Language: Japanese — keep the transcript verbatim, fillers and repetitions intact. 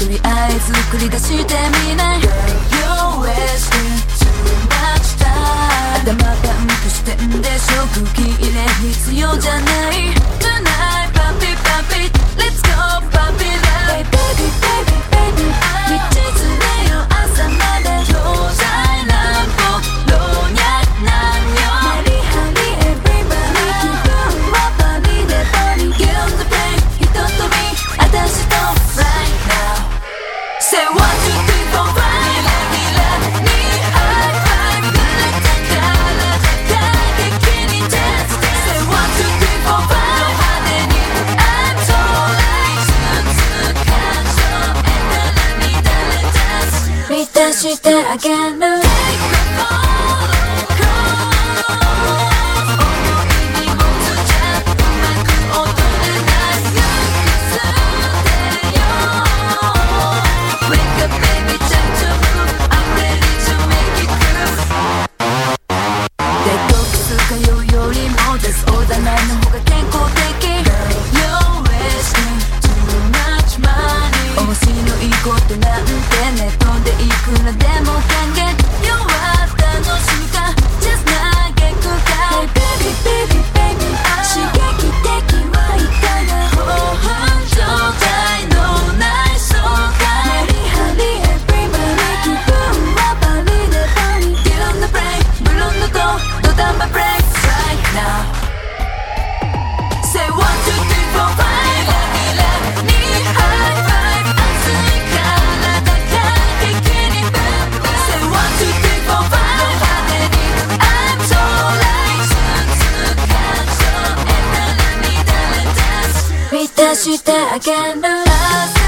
とりあえず繰り出してみない Girl, you're wasting too much time 頭パンクしてんでしょ空気入れ必要じゃない Tonight, papi, papi Let's go, papi, love Baby, baby, baby 道連れよ朝まで東西南北老若男女メリハリ everybody 気分はパリでパリ Get on the plane ひととび私と Right now Say one, two, three, four, five ギラギラにハイファイブ濡れた体大激に Dance Say one, two, three, four, five 派手に I'm so like つつ感情得たら乱れ出す満たしてあげる Take my phoneしてあげる